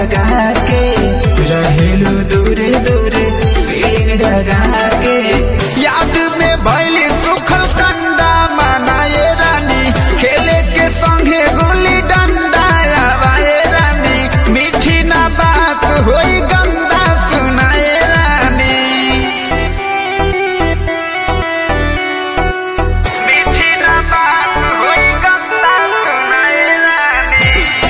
लगा के रहेलू दूरे दूरे फीलिंग जगा के। याद में भइल सुखल कंडा मनाए रानी, खेले के संगे गुल्ली डंडा आवाए रानी। मीठी ना बात होई गंदा सुनाए रानी, मीठी ना बात होई गंदा सुनाए रानी।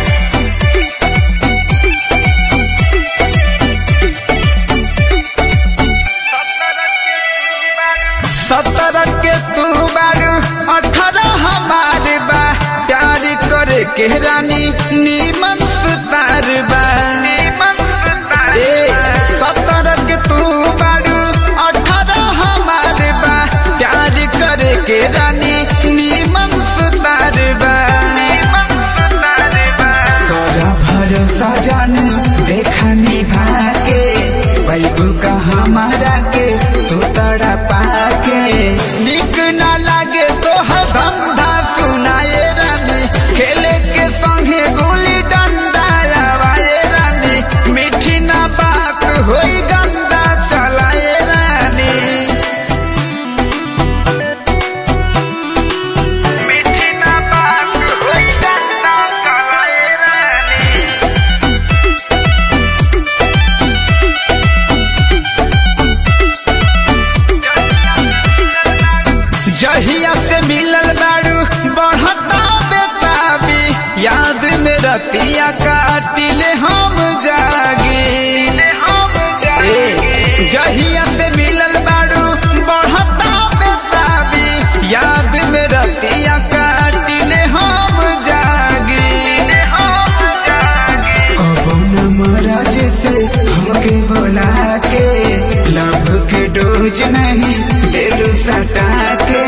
सत्रह के तू बारू 18 हमार बा, प्यार करे के रानी नीमन सुतार बा। 17 के तू बारू 18 हमार बा, प्यार करे के रानी नीमन सुतार बा। तोरा भरोसा जानू देखा निभा के, बैबू का हमारा के तू तड़ा पाके। निक ना लागे तो धंधा सुनाए रानी, खेले के संगे गुल्ली डंडा आवाए रानी। मीठी ना बात होई गंदा चलाए रानी, मीठी ना बात होई गंदा चलाए रानी। जहिया से मिलल बारू बढ़ता बेताबी, याद में रतिया काटिले हम जागी। जहिया से मिलल बारू बढ़ता बेताबी, याद में रतिया काटिले हम जागी। कबो न मरज से हमके बोला के, लव के डोज नहीं दिल सटा के।